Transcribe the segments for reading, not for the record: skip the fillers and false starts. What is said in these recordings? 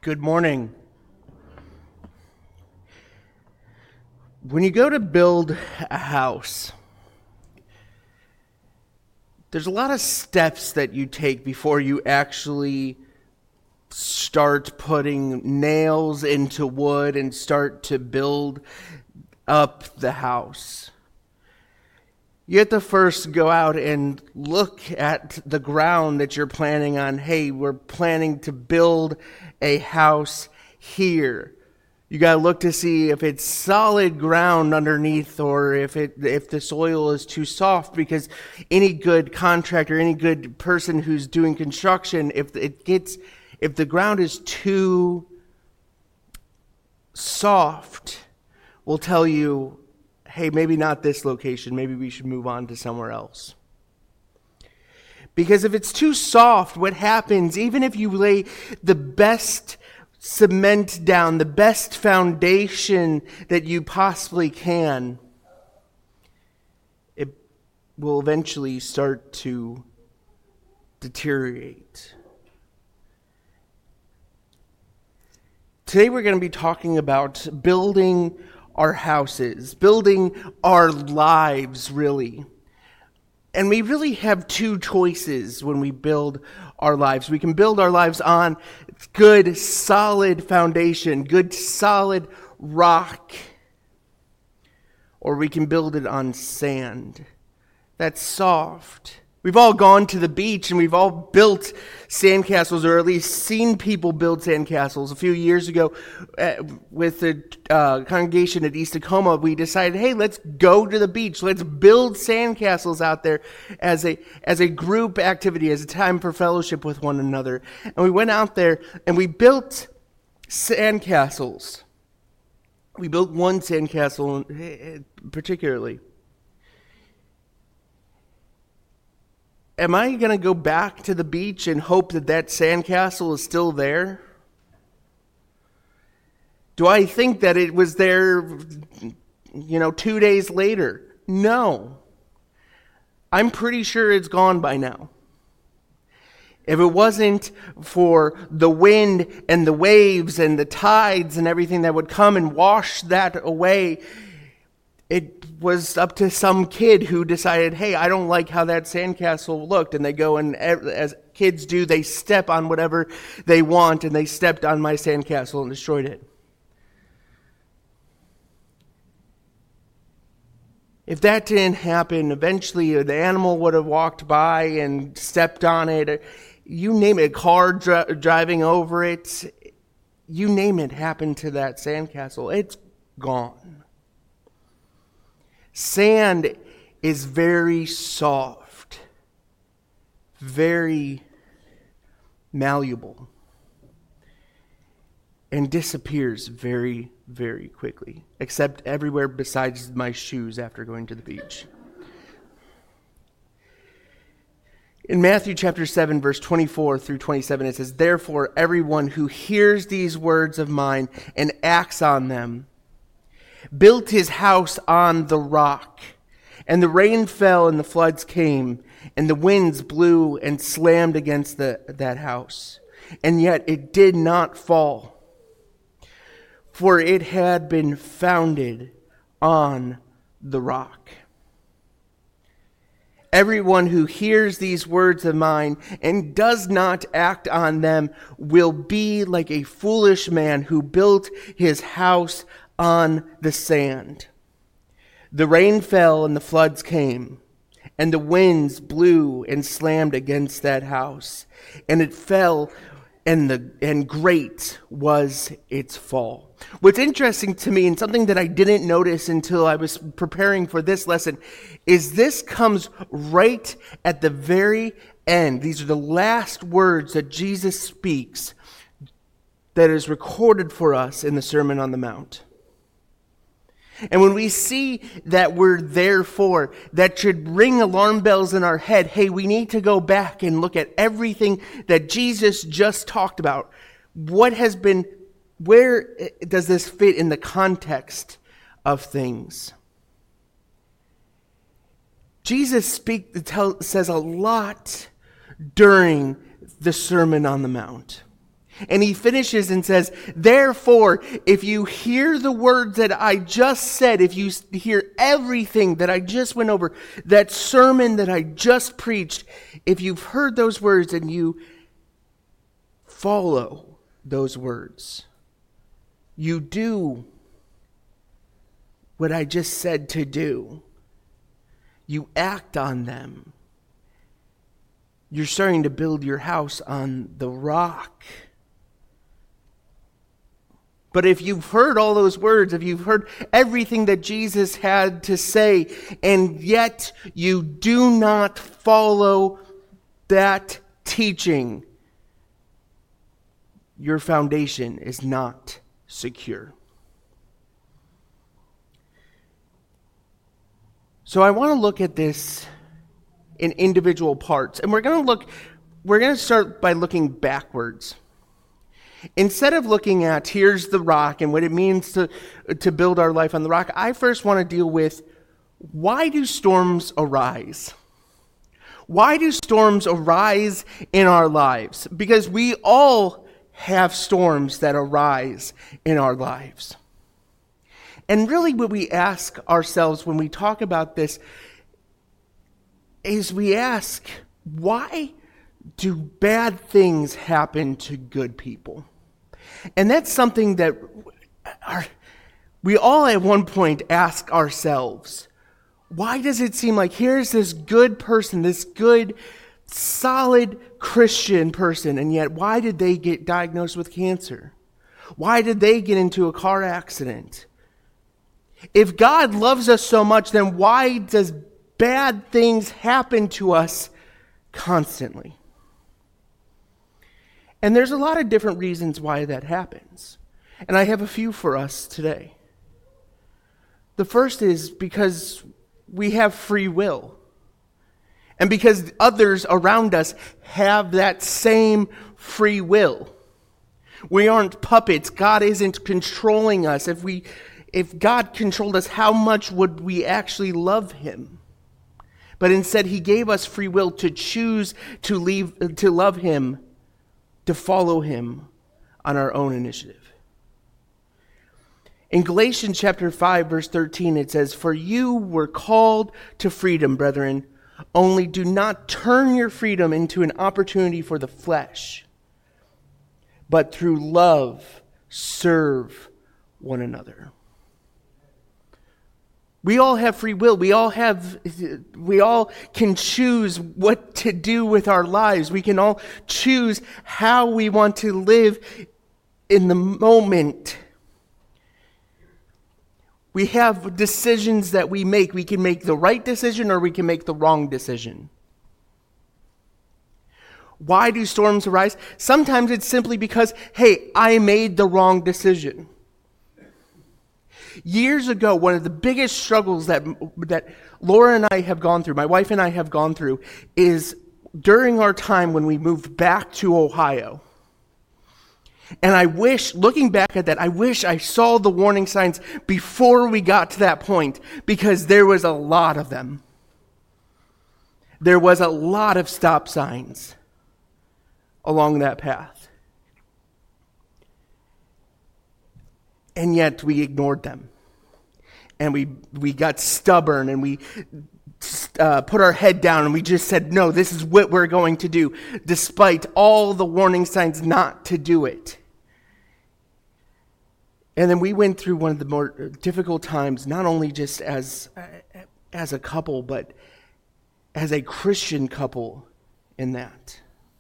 Good morning. When you go to build a house, there's a lot of steps that you take before you actually start putting nails into wood and start to build up the house. You have to first go out and look at the ground that you're planning on. Hey, we're planning to build a house here. You got to look to see if it's solid ground underneath or if the soil is too soft, because any good contractor, any good person who's doing construction, if the ground is too soft, will tell you, hey, maybe not this location. Maybe we should move on to somewhere else. Because if it's too soft, what happens, even if you lay the best cement down, the best foundation that you possibly can, it will eventually start to deteriorate. Today we're going to be talking about building our houses, building our lives, really. And we really have two choices when we build our lives. We can build our lives on good, solid foundation, good, solid rock, or we can build it on sand that's soft. We've all gone to the beach and we've all built sandcastles, or at least seen people build sandcastles. A few years ago, with the congregation at East Tacoma, we decided, hey, let's go to the beach. Let's build sandcastles out there as a group activity, as a time for fellowship with one another. And we went out there and we built sandcastles. We built one sandcastle particularly. Am I going to go back to the beach and hope that sandcastle is still there? Do I think that it was there, 2 days later? No. I'm pretty sure it's gone by now. If it wasn't for the wind and the waves and the tides and everything that would come and wash that away, it was up to some kid who decided, hey, I don't like how that sandcastle looked. And they go and, as kids do, they step on whatever they want, and they stepped on my sandcastle and destroyed it. If that didn't happen, eventually the animal would have walked by and stepped on it. You name it, a car driving over it, you name it, happened to that sandcastle. It's gone. Sand is very soft, very malleable, and disappears very, very quickly, except everywhere besides my shoes after going to the beach. In Matthew chapter 7, verse 24 through 27, it says, "Therefore, everyone who hears these words of mine and acts on them built his house on the rock, and the rain fell and the floods came, and the winds blew and slammed against that house. And yet it did not fall, for it had been founded on the rock. Everyone who hears these words of mine and does not act on them will be like a foolish man who built his house on the sand. The rain fell and the floods came, and the winds blew and slammed against that house, and it fell, and great was its fall." What's interesting to me, and something that I didn't notice until I was preparing for this lesson, is this comes right at the very end. These are the last words that Jesus speaks that is recorded for us in the Sermon on the Mount. And when we see that word "therefore," that should ring alarm bells in our head. Hey, we need to go back and look at everything that Jesus just talked about. Where does this fit in the context of things? Jesus says a lot during the Sermon on the Mount. And he finishes and says, therefore, if you hear the words that I just said, if you hear everything that I just went over, that sermon that I just preached, if you've heard those words and you follow those words, you do what I just said to do, you act on them, you're starting to build your house on the rock. But if you've heard all those words, if you've heard everything that Jesus had to say, and yet you do not follow that teaching, your foundation is not secure. So I want to look at this in individual parts. And we're going to start by looking backwards. Instead of looking at here's the rock and what it means to build our life on the rock, I first want to deal with, why do storms arise? Why do storms arise in our lives? Because we all have storms that arise in our lives. And really what we ask ourselves when we talk about this is we ask, why do bad things happen to good people? And that's something that we all at one point ask ourselves. Why does it seem like here's this good person, this good, solid Christian person, and yet why did they get diagnosed with cancer? Why did they get into a car accident? If God loves us so much, then why does bad things happen to us constantly? And there's a lot of different reasons why that happens. And I have a few for us today. The first is because we have free will. And because others around us have that same free will. We aren't puppets. God isn't controlling us. If God controlled us, how much would we actually love him? But instead, he gave us free will to choose to love him, to follow him on our own initiative. In Galatians chapter 5, verse 13, it says, "For you were called to freedom, brethren, only do not turn your freedom into an opportunity for the flesh, but through love serve one another." We all have free will. We all can choose what to do with our lives. We can all choose how we want to live in the moment. We have decisions that we make. We can make the right decision or we can make the wrong decision. Why do storms arise? Sometimes it's simply because, hey, I made the wrong decision. Years ago, one of the biggest struggles that Laura and I have gone through, my wife and I have gone through, is during our time when we moved back to Ohio. And I wish, looking back at that, I wish I saw the warning signs before we got to that point, because there was a lot of them. There was a lot of stop signs along that path. And yet we ignored them. And we got stubborn and we put our head down and we just said, no, this is what we're going to do, despite all the warning signs not to do it. And then we went through one of the more difficult times, not only just as a couple, but as a Christian couple in that.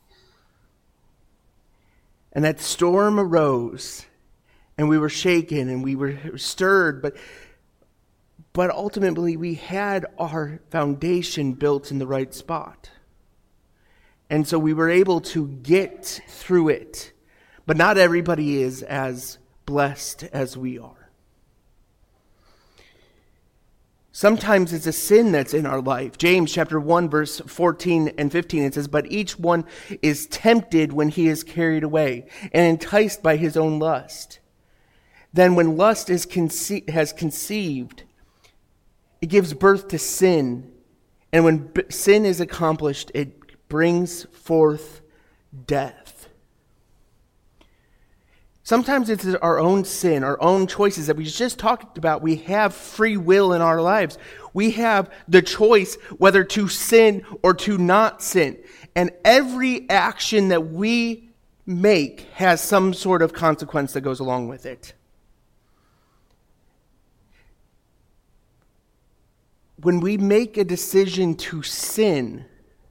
And that storm arose, and we were shaken, and we were stirred, but ultimately we had our foundation built in the right spot. And so we were able to get through it. But not everybody is as blessed as we are. Sometimes it's a sin that's in our life. James chapter 1, verse 14 and 15, it says, "But each one is tempted when he is carried away and enticed by his own lust. Then when lust has conceived, it gives birth to sin. And when sin is accomplished, it brings forth death." Sometimes it's our own sin, our own choices that we just talked about. We have free will in our lives. We have the choice whether to sin or to not sin. And every action that we make has some sort of consequence that goes along with it. When we make a decision to sin,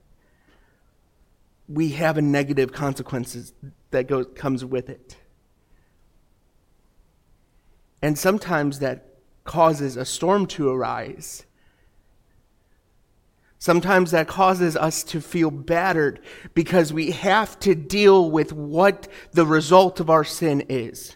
we have a negative consequences that comes with it. And sometimes that causes a storm to arise. Sometimes that causes us to feel battered because we have to deal with what the result of our sin is.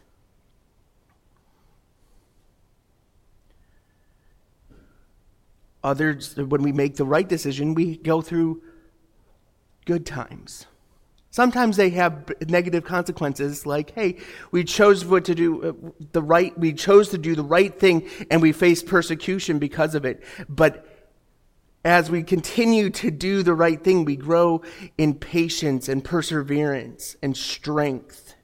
Others, when we make the right decision, we go through good times. Sometimes they have negative consequences, like, hey, we chose to do the right thing, and we face persecution because of it. But as we continue to do the right thing, we grow in patience and perseverance and strength.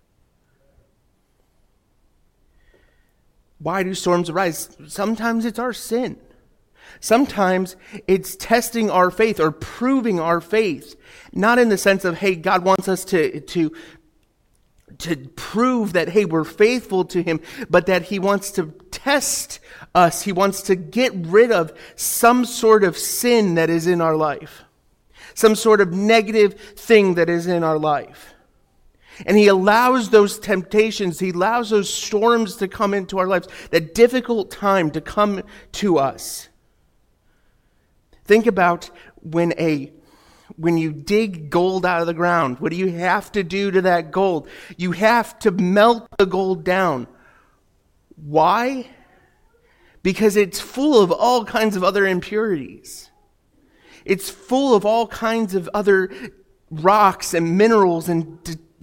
Why do storms arise? Sometimes it's our sin. Sometimes it's testing our faith or proving our faith. Not in the sense of, hey, God wants us to prove that, hey, we're faithful to Him, but that He wants to test us. He wants to get rid of some sort of sin that is in our life. Some sort of negative thing that is in our life. And He allows those temptations, He allows those storms to come into our lives, that difficult time to come to us. Think about when you dig gold out of the ground. What do you have to do to that gold? You have to melt the gold down. Why? Because it's full of all kinds of other impurities. It's full of all kinds of other rocks and minerals and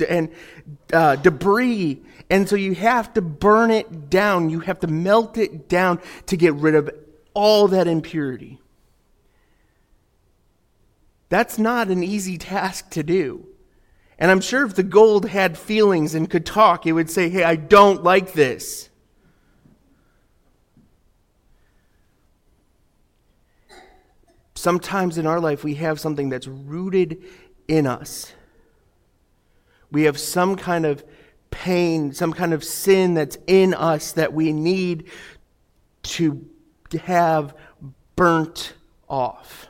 debris. And so you have to burn it down. You have to melt it down to get rid of all that impurity. That's not an easy task to do. And I'm sure if the gold had feelings and could talk, it would say, hey, I don't like this. Sometimes in our life, we have something that's rooted in us. We have some kind of pain, some kind of sin that's in us that we need to have burnt off.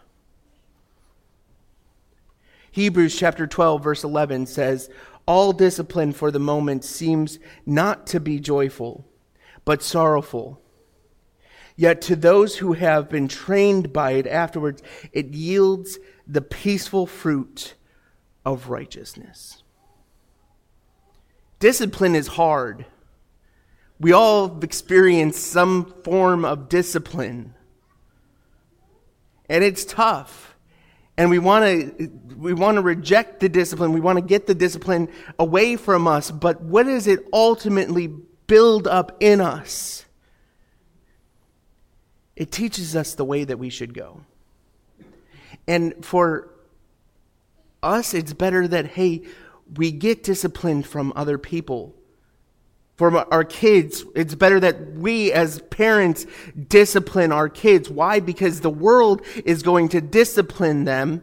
Hebrews chapter 12, verse 11 says, all discipline for the moment seems not to be joyful, but sorrowful. Yet to those who have been trained by it afterwards, it yields the peaceful fruit of righteousness. Discipline is hard. We all experience some form of discipline. And it's tough. And we want to reject the discipline. We want to get the discipline away from us. But what does it ultimately build up in us? It teaches us the way that we should go. And for us, it's better that, hey, we get disciplined from other people. For our kids, it's better that we as parents discipline our kids. Why? Because the world is going to discipline them,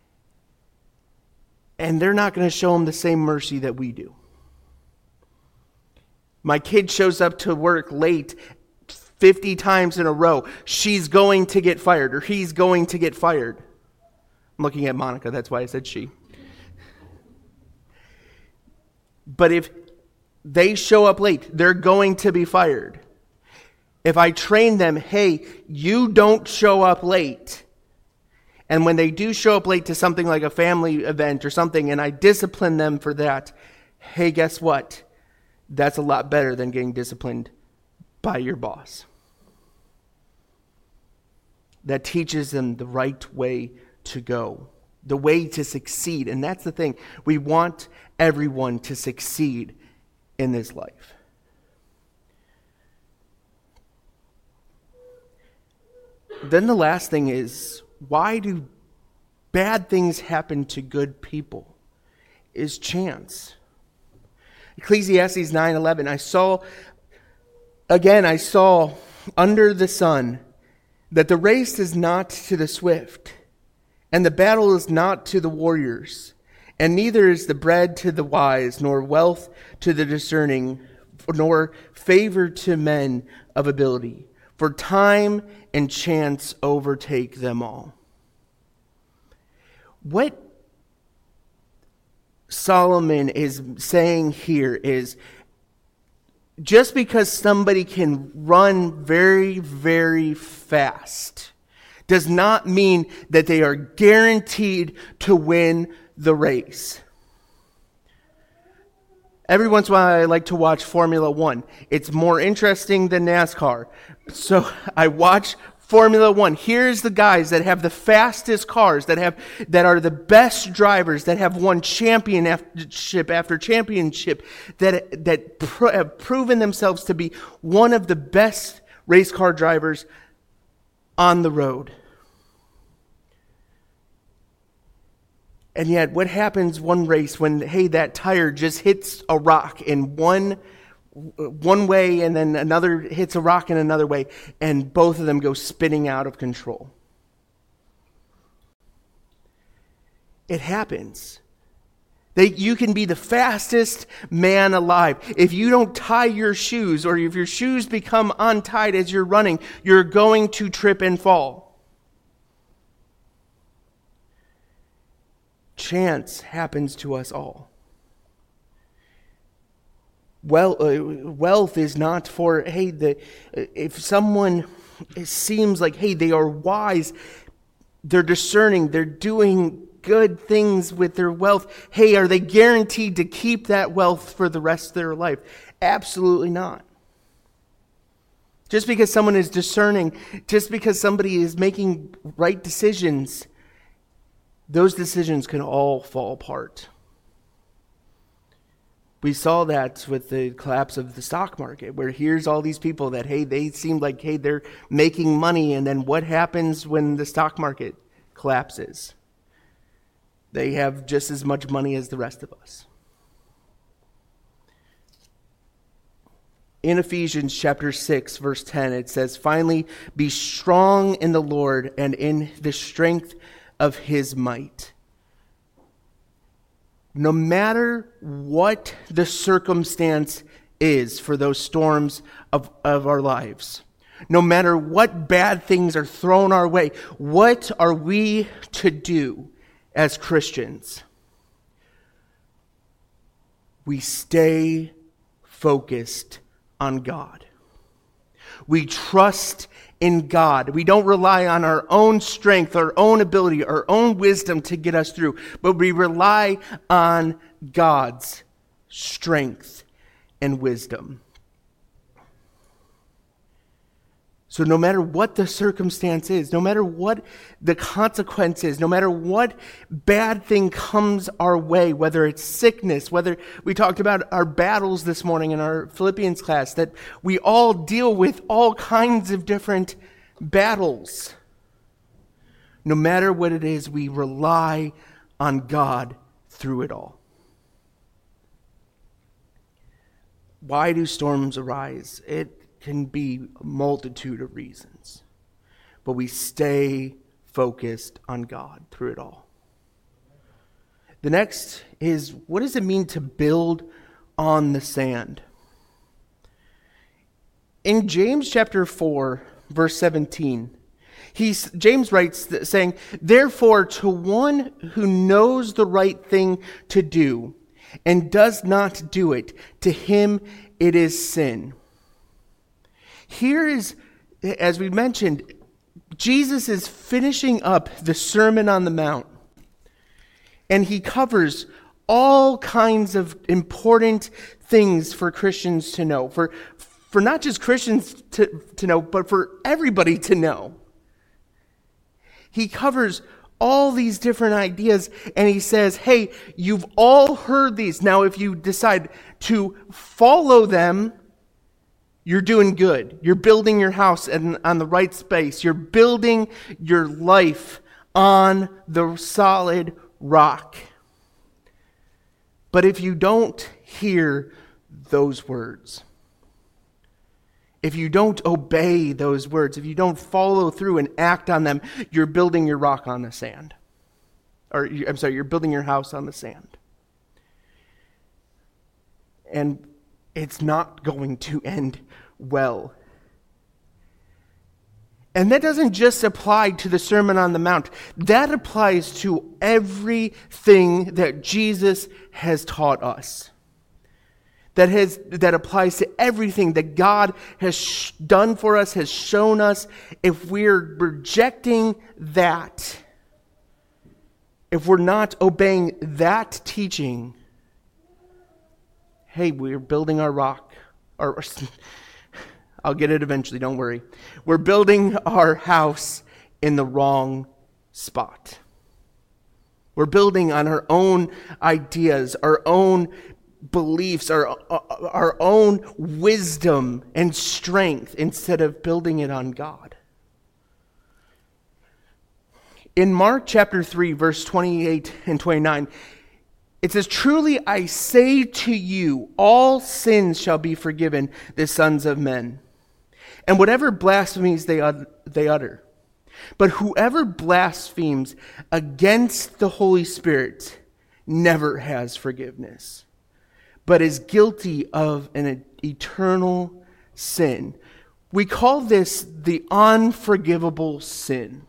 and they're not going to show them the same mercy that we do. My kid shows up to work late 50 times in a row. She's going to get fired, or he's going to get fired. I'm looking at Monica, that's why I said she. But if they show up late, they're going to be fired. If I train them, hey, you don't show up late. And when they do show up late to something like a family event or something, and I discipline them for that, hey, guess what? That's a lot better than getting disciplined by your boss. That teaches them the right way to go, the way to succeed. And that's the thing. We want everyone to succeed in this life. Then the last thing is, why do bad things happen to good people? Is chance. Ecclesiastes 9:11, I saw under the sun that the race is not to the swift, and the battle is not to the warriors, and neither is the bread to the wise, nor wealth to the discerning, nor favor to men of ability. For time and chance overtake them all. What Solomon is saying here is, just because somebody can run very, very fast does not mean that they are guaranteed to win the race. Every once in a while I like to watch Formula One. It's more interesting than NASCAR. So I watch Formula One. Here's the guys that have the fastest cars, that are the best drivers, that have won championship after championship, that have proven themselves to be one of the best race car drivers on the road. And yet, what happens one race when, that tire just hits a rock in one way, and then another hits a rock in another way, and both of them go spinning out of control? It happens. You can be the fastest man alive. If you don't tie your shoes, or if your shoes become untied as you're running, you're going to trip and fall. Chance happens to us all. Wealth is not for, if someone seems like, they are wise, they're discerning, they're doing good things with their wealth, are they guaranteed to keep that wealth for the rest of their life? Absolutely not. Just because someone is discerning, just because somebody is making right decisions, those decisions can all fall apart. We saw that with the collapse of the stock market, where here's all these people that, they seem like, they're making money, and then what happens when the stock market collapses? They have just as much money as the rest of us. In Ephesians chapter 6, verse 10, it says, "Finally, be strong in the Lord and in the strength of his might." No matter what the circumstance is for those storms of our lives, no matter what bad things are thrown our way, what are we to do as Christians? We stay focused on God. We trust in God. We don't rely on our own strength, our own ability, our own wisdom to get us through, but we rely on God's strength and wisdom. So no matter what the circumstance is, no matter what the consequence is, no matter what bad thing comes our way, whether it's sickness, whether we talked about our battles this morning in our Philippians class, that we all deal with all kinds of different battles. No matter what it is, we rely on God through it all. Why do storms arise? It can be a multitude of reasons, but we stay focused on God through it all. The next is, what does it mean to build on the sand? In James chapter 4, verse 17, James writes saying, "Therefore, to one who knows the right thing to do and does not do it, to him it is sin." Here is, as we mentioned, Jesus is finishing up the Sermon on the Mount, and he covers all kinds of important things for Christians to know, for not just Christians to know, but for everybody to know. He covers all these different ideas, and he says, you've all heard these. Now, if you decide to follow them, you're doing good. You're building your house on the right space. You're building your life on the solid rock. But if you don't hear those words, if you don't obey those words, if you don't follow through and act on them, you're building your rock on the sand. You're building your house on the sand. And it's not going to end well. And that doesn't just apply to the Sermon on the Mount. That applies to everything that Jesus has taught us. That applies to everything that God has done for us, has shown us. If we're rejecting that, if we're not obeying that teaching, hey, we're building our rock. I'll get it eventually, don't worry. We're building our house in the wrong spot. We're building on our own ideas, our own beliefs, our own wisdom and strength instead of building it on God. In Mark chapter 3, verse 28 and 29, it says, "Truly I say to you, all sins shall be forgiven the sons of men, and whatever blasphemies they utter. But whoever blasphemes against the Holy Spirit never has forgiveness, but is guilty of an eternal sin." We call this the unforgivable sin.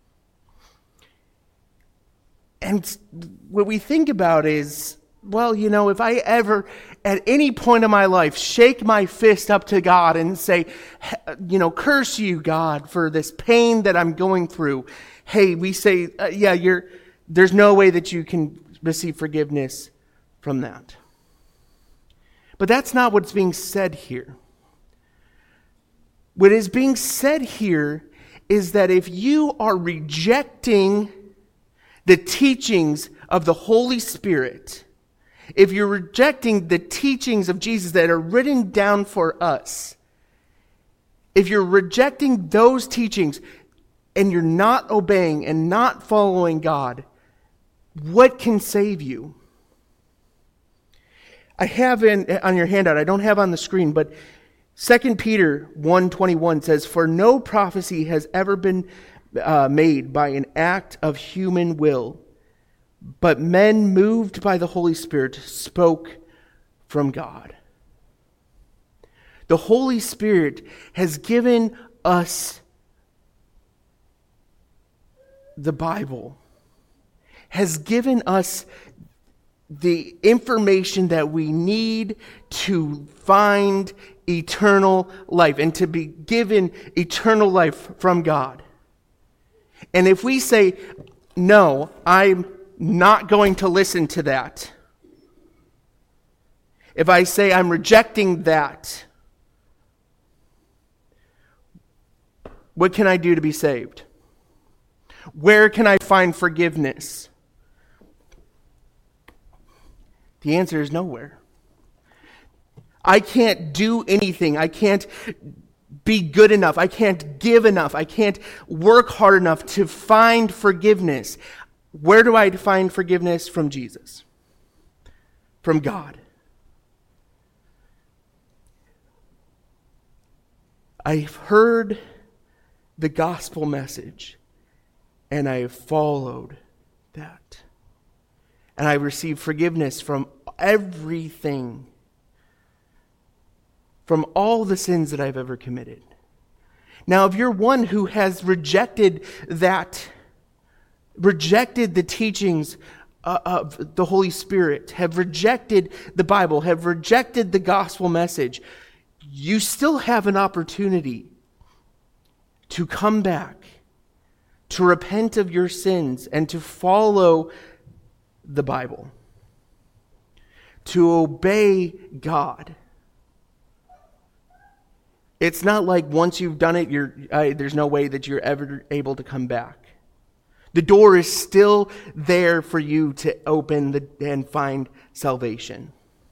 And what we think about is, well, if I ever, at any point in my life, shake my fist up to God and say, curse you, God, for this pain that I'm going through. Hey, we say, there's no way that you can receive forgiveness from that. But that's not what's being said here. What is being said here is that if you are rejecting the teachings of the Holy Spirit, if you're rejecting the teachings of Jesus that are written down for us, if you're rejecting those teachings and you're not obeying and not following God, what can save you? I have on your handout, I don't have on the screen, but 2 Peter 1:21 says, "For no prophecy has ever been made by an act of human will, but men moved by the Holy Spirit spoke from God." The Holy Spirit has given us the Bible, has given us the information that we need to find eternal life and to be given eternal life from God. And if we say, no, I'm not going to listen to that, if I say I'm rejecting that, what can I do to be saved? Where can I find forgiveness? The answer is nowhere. I can't do anything. I can't be good enough. I can't give enough. I can't work hard enough to find forgiveness. Where do I find forgiveness? From Jesus. From God. I've heard the gospel message and I have followed that. And I received forgiveness from everything, from all the sins that I've ever committed. Now, if you're one who has rejected the teachings of the Holy Spirit, have rejected the Bible, have rejected the gospel message, you still have an opportunity to come back, to repent of your sins, and to follow the Bible, to obey God. It's not like once you've done it, there's no way that you're ever able to come back. The door is still there for you to open and find salvation.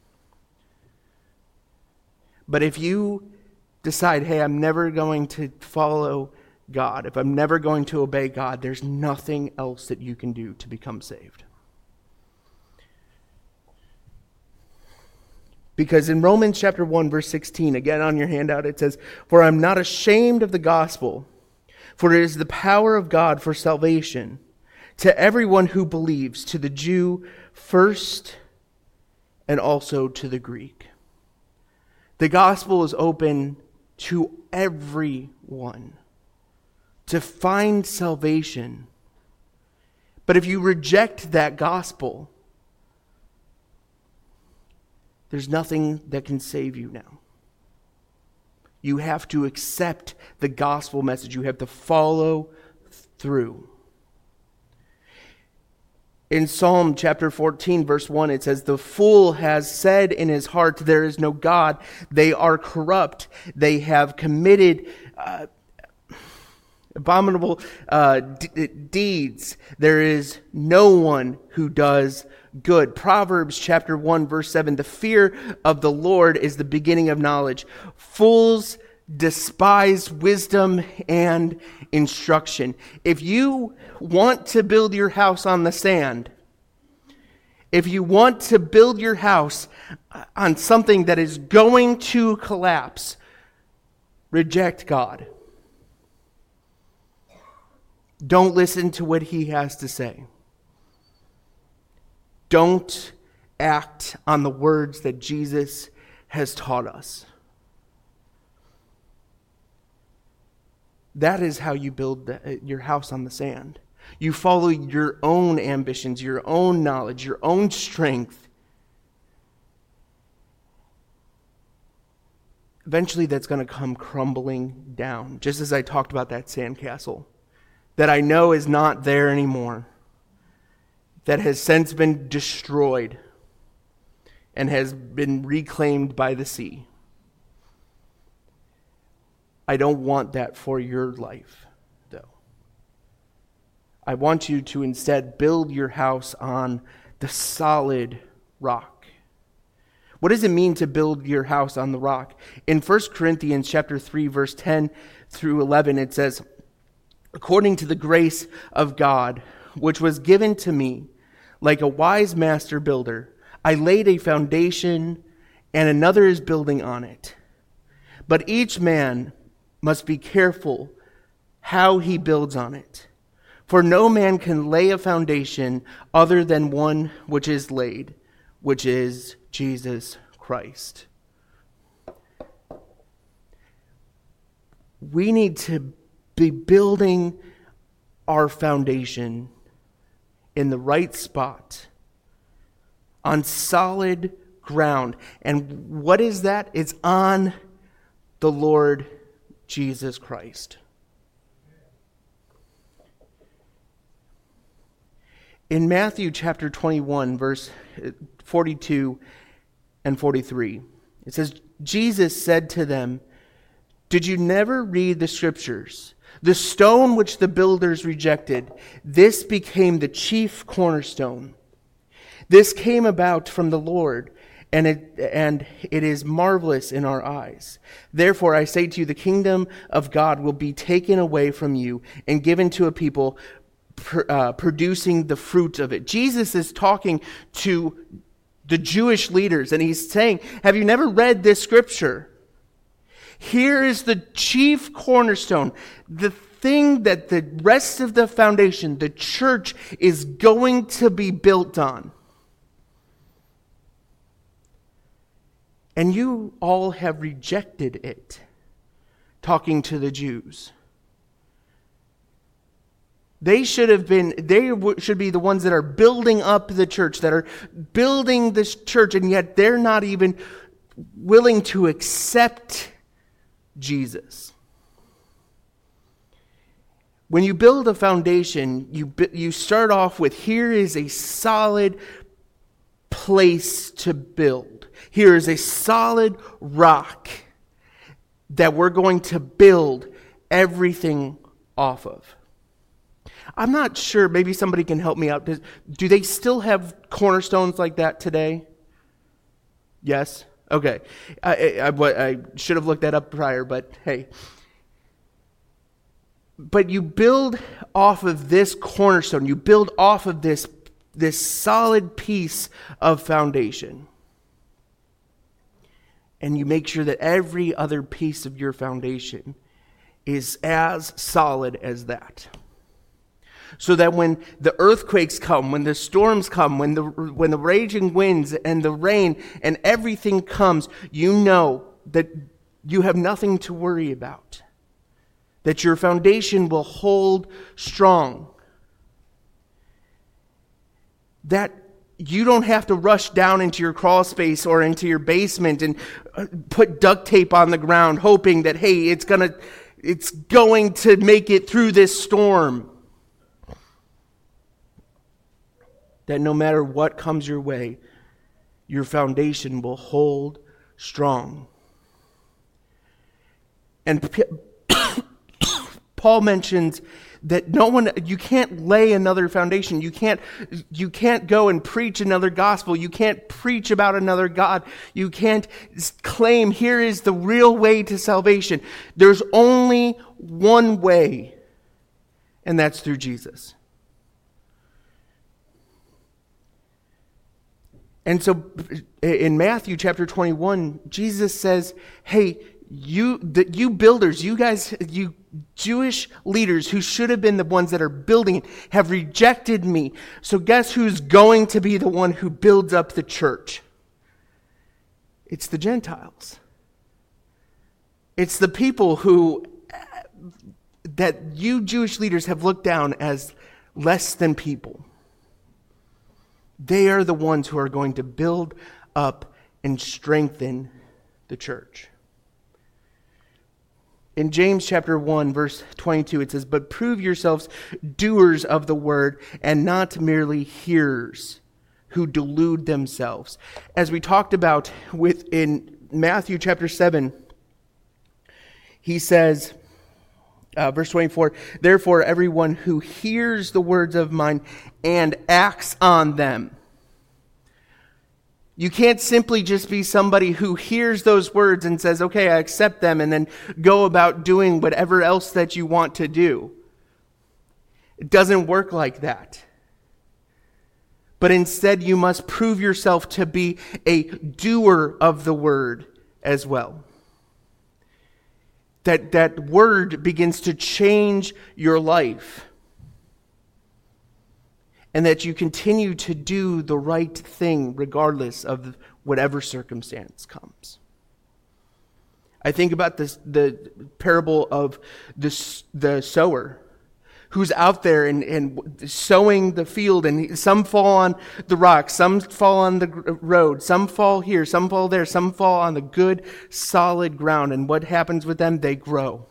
But if you decide, hey, I'm never going to follow God, if I'm never going to obey God, there's nothing else that you can do to become saved. Because in Romans chapter 1, verse 16, again on your handout, it says, "For I'm not ashamed of the gospel, for it is the power of God for salvation to everyone who believes, to the Jew first and also to the Greek." The gospel is open to everyone to find salvation. But if you reject that gospel, there's nothing that can save you now. You have to accept the gospel message. You have to follow through. In Psalm chapter 14, verse 1, it says, "The fool has said in his heart, there is no God. They are corrupt. They have committed abominable deeds. There is no one who does good." Proverbs chapter 1, verse 7, "The fear of the Lord is the beginning of knowledge. Fools despise wisdom and instruction." If you want to build your house on the sand, if you want to build your house on something that is going to collapse, reject God. Don't listen to what he has to say. Don't act on the words that Jesus has taught us. That is how you build your house on the sand. You follow your own ambitions, your own knowledge, your own strength. Eventually that's going to come crumbling down, just as I talked about that sandcastle that I know is not there anymore, that has since been destroyed and has been reclaimed by the sea. I don't want that for your life, though. I want you to instead build your house on the solid rock. What does it mean to build your house on the rock? In 1 Corinthians chapter 3, verse 10 through 11, it says, "According to the grace of God, which was given to me, like a wise master builder, I laid a foundation, and another is building on it. But each man must be careful how he builds on it. For no man can lay a foundation other than one which is laid, which is Jesus Christ." We need to be building our foundation in the right spot, on solid ground. And what is that? It's on the Lord Jesus Christ. In Matthew chapter 21, verse 42 and 43, it says, "Jesus said to them, 'Did you never read the scriptures? The stone which the builders rejected, this became the chief cornerstone. This came about from the Lord, and it is marvelous in our eyes. Therefore I say to you, the kingdom of God will be taken away from you and given to a people producing the fruit of it." Jesus is talking to the Jewish leaders, and he's saying, have you never read this scripture? Here is the chief cornerstone, the thing that the rest of the foundation, the church, is going to be built on. And you all have rejected it, talking to the Jews. They should be the ones that are building up the church, that are building this church, and yet they're not even willing to accept Jesus. When you build a foundation, you start off with, here is a solid place to build. Here is a solid rock that we're going to build everything off of. I'm not sure, maybe somebody can help me out. Do they still have cornerstones like that today? Yes? Okay. I should have looked that up prior, but hey. But you build off of this cornerstone. You build off of this solid piece of foundation. and you make sure that every other piece of your foundation is as solid as that. So that when the earthquakes come, when the storms come, when the raging winds and the rain and everything comes, you know that you have nothing to worry about. That your foundation will hold strong. That you don't have to rush down into your crawl space or into your basement and put duct tape on the ground hoping that, hey, it's going to make it through this storm. That no matter what comes your way, your foundation will hold strong. And Paul mentions that you can't lay another foundation. You can't go and preach another gospel. You can't preach about another God. You can't claim here is the real way to salvation. There's only one way, and that's through Jesus. And so in Matthew chapter 21, Jesus says, hey, you builders, you guys, you Jewish leaders who should have been the ones that are building it, have rejected me. So guess who's going to be the one who builds up the church? It's the Gentiles. It's the people that you Jewish leaders have looked down as less than people. They are the ones who are going to build up and strengthen the church. In James chapter 1, verse 22, it says, "But prove yourselves doers of the word and not merely hearers who delude themselves." As we talked about in Matthew chapter 7, he says, verse 24, "Therefore everyone who hears the words of mine and acts on them." You can't simply just be somebody who hears those words and says, okay, I accept them, and then go about doing whatever else that you want to do. It doesn't work like that. But instead, you must prove yourself to be a doer of the word as well. That word begins to change your life. And that you continue to do the right thing regardless of whatever circumstance comes. I think about the parable of the sower who's out there and sowing the field, and some fall on the rocks, some fall on the road, some fall here, some fall there, some fall on the good, solid ground. And what happens with them? They grow.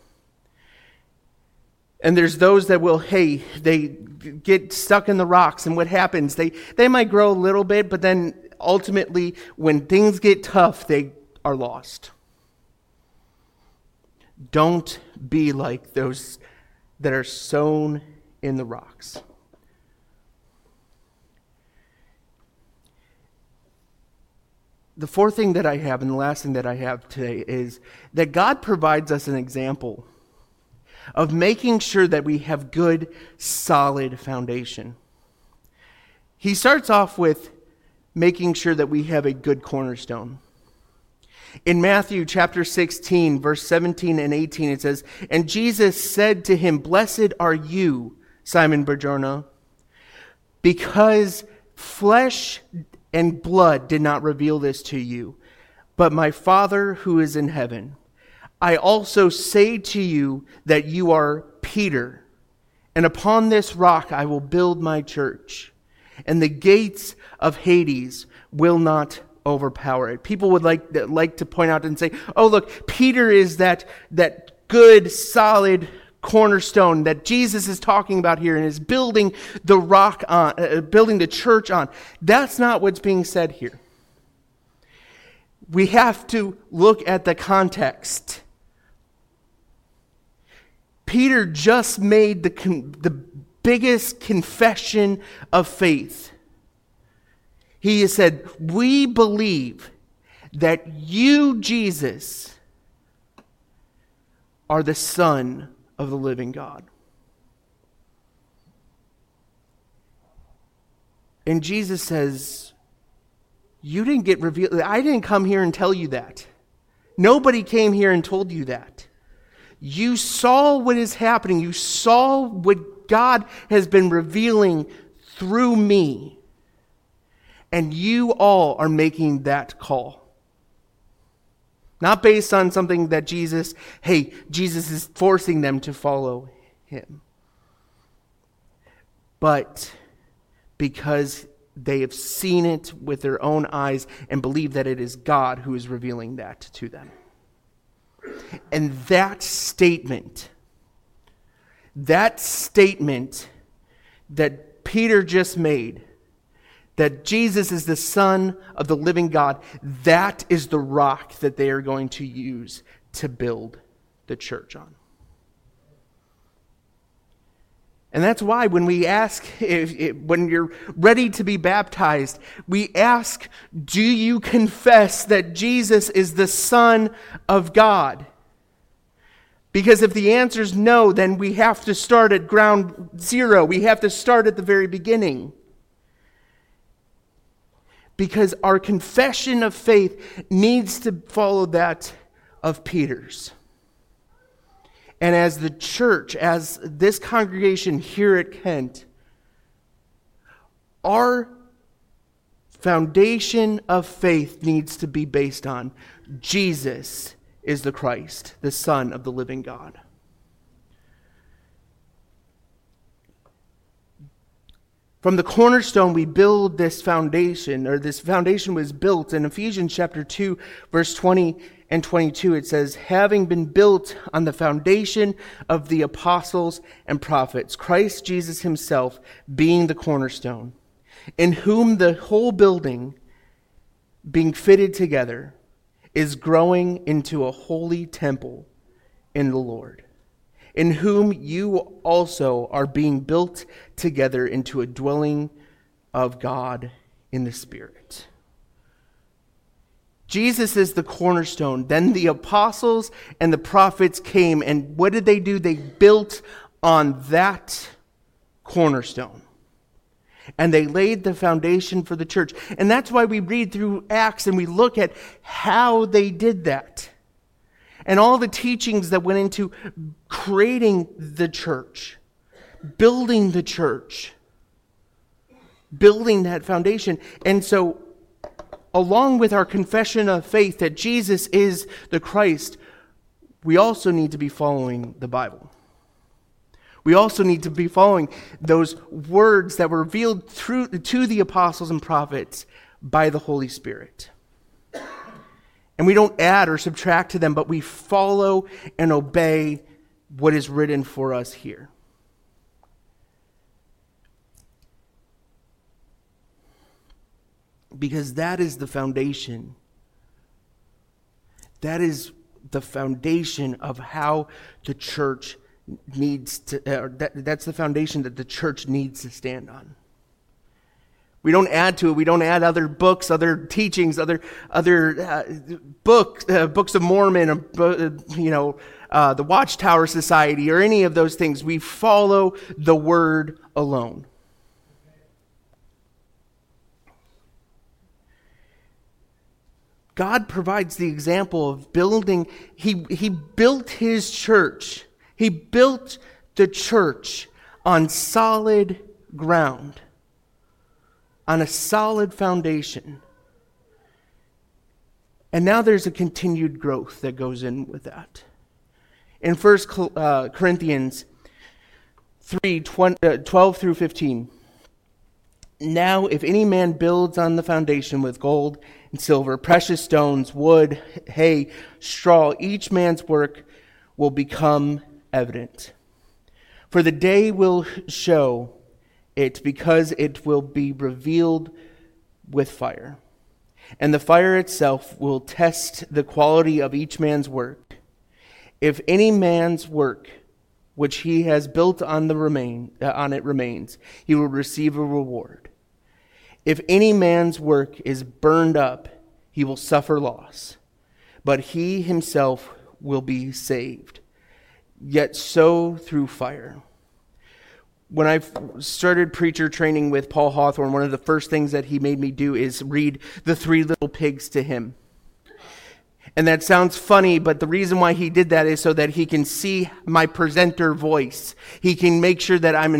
And there's those that they get stuck in the rocks, and what happens? They might grow a little bit, but then ultimately, when things get tough, they are lost. Don't be like those that are sown in the rocks. The fourth thing that I have, and the last thing that I have today, is that God provides us an example of making sure that we have good, solid foundation. He starts off with making sure that we have a good cornerstone. In Matthew chapter 16, verse 17 and 18, it says, "And Jesus said to him, 'Blessed are you, Simon Bar-Jonah, because flesh and blood did not reveal this to you, but my Father who is in heaven. I also say to you that you are Peter, and upon this rock I will build my church, and the gates of Hades will not overpower it.'" People would like to point out and say, oh, look, Peter is that good, solid cornerstone that Jesus is talking about here and is building the rock on, building the church on. That's not what's being said here. We have to look at the context. Peter just made the biggest confession of faith. He has said, "We believe that you, Jesus, are the Son of the living God." And Jesus says, "You didn't get revealed. I didn't come here and tell you that. Nobody came here and told you that. You saw what is happening. You saw what God has been revealing through me. And you all are making that call. Not based on something that Jesus is forcing them to follow him. But because they have seen it with their own eyes and believe that it is God who is revealing that to them. And that statement that Peter just made, that Jesus is the Son of the living God, that is the rock that they are going to use to build the church on. And that's why when we ask, when you're ready to be baptized, we ask, do you confess that Jesus is the Son of God? Because if the answer is no, then we have to start at ground zero. We have to start at the very beginning. Because our confession of faith needs to follow that of Peter's. And as the church, as this congregation here at Kent, our foundation of faith needs to be based on Jesus is the Christ, the Son of the living God. From the cornerstone, we build this foundation, or this foundation was built in Ephesians chapter 2, verse 20 and 22. It says, having been built on the foundation of the apostles and prophets, Christ Jesus himself being the cornerstone, in whom the whole building, being fitted together, is growing into a holy temple in the Lord, in whom you also are being built together into a dwelling of God in the Spirit. Jesus is the cornerstone. Then the apostles and the prophets came, and what did they do? They built on that cornerstone. And they laid the foundation for the church. And that's why we read through Acts and we look at how they did that. And all the teachings that went into creating the church, building the church, building that foundation. And so, along with our confession of faith that Jesus is the Christ, we also need to be following the Bible. We also need to be following those words that were revealed to the apostles and prophets by the Holy Spirit. And we don't add or subtract to them, but we follow and obey what is written for us here. Because that is the foundation. That is the foundation of how the church needs to, that's the foundation that the church needs to stand on. We don't add to it. We don't add other books, other teachings, other books of Mormon, the Watchtower Society, or any of those things. We follow the Word alone. God provides the example of building. He built his church. He built the church on solid ground, on a solid foundation. And now there's a continued growth that goes in with that. In 1 Corinthians 3, 12 through 15, now if any man builds on the foundation with gold and silver, precious stones, wood, hay, straw, each man's work will become evident. For the day will show it, because it will be revealed with fire. And the fire itself will test the quality of each man's work. If any man's work which he has built on it remains, he will receive a reward. If any man's work is burned up, he will suffer loss, but he himself will be saved, yet so through fire. When I started preacher training with Paul Hawthorne, one of the first things that he made me do is read The Three Little Pigs to him. And that sounds funny, but the reason why he did that is so that he can see my presenter voice. He can make sure that I'm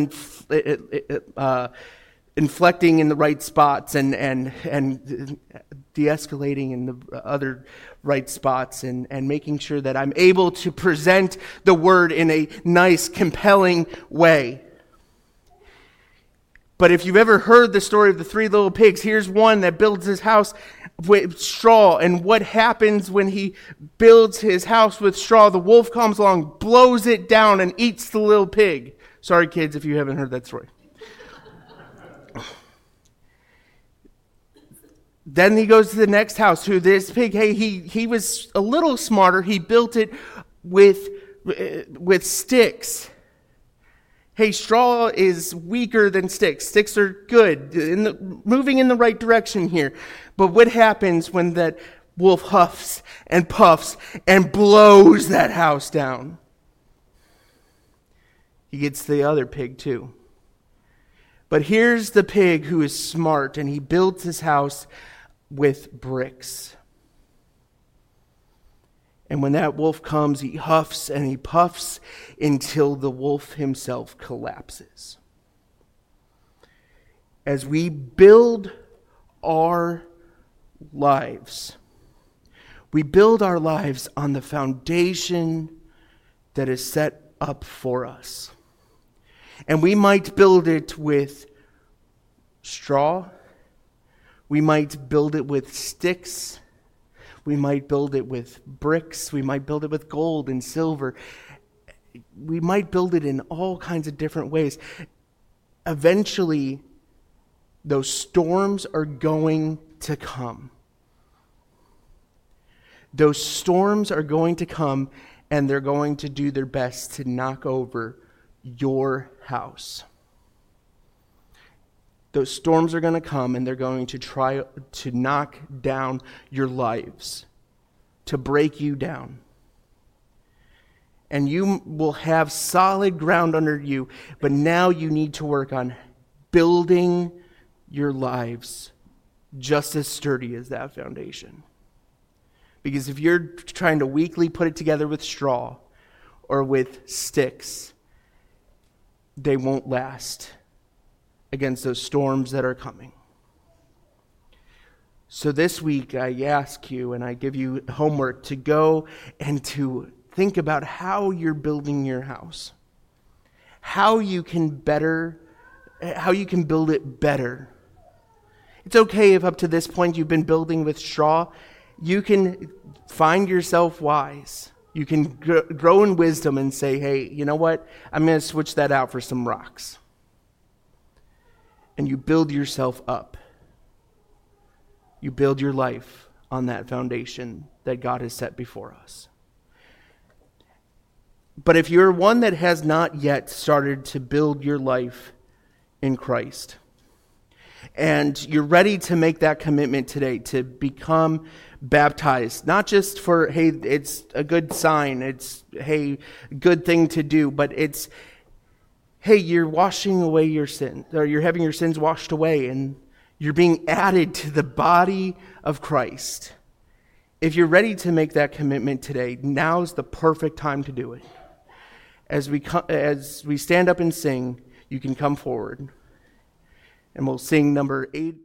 inflecting in the right spots and de-escalating in the other right spots and making sure that I'm able to present the word in a nice, compelling way. But if you've ever heard the story of the three little pigs, here's one that builds his house with straw. And what happens when he builds his house with straw? The wolf comes along, blows it down, and eats the little pig. Sorry, kids, if you haven't heard that story. Then he goes to the next house, who this pig, hey, he was a little smarter. He built it with sticks. Hey, straw is weaker than sticks. Sticks are good, moving in the right direction here. But what happens when that wolf huffs and puffs and blows that house down? He gets the other pig too. But here's the pig who is smart, and he builds his house with bricks. And when that wolf comes, he huffs and he puffs until the wolf himself collapses. As we build our lives, we build our lives on the foundation that is set up for us. And we might build it with straw. We might build it with sticks. We might build it with bricks. We might build it with gold and silver. We might build it in all kinds of different ways. Eventually, those storms are going to come. Those storms are going to come, and they're going to do their best to knock over your house. Those storms are going to come, and they're going to try to knock down your lives, to break you down. And you will have solid ground under you, but now you need to work on building your lives just as sturdy as that foundation. Because if you're trying to weakly put it together with straw or with sticks, they won't last against those storms that are coming. So this week I ask you and I give you homework to go and to think about how you're building your house. How you can build it better. It's okay if up to this point you've been building with straw. You can find yourself wise. You can grow in wisdom and say, hey, you know what? I'm going to switch that out for some rocks. And you build yourself up. You build your life on that foundation that God has set before us. But if you're one that has not yet started to build your life in Christ, and you're ready to make that commitment today to become baptized, not just for, hey, it's a good sign, it's, hey, good thing to do, but it's, hey, you're washing away your sins, or you're having your sins washed away, and you're being added to the body of Christ. If you're ready to make that commitment today, now's the perfect time to do it. As we stand up and sing, you can come forward, and we'll sing number 8.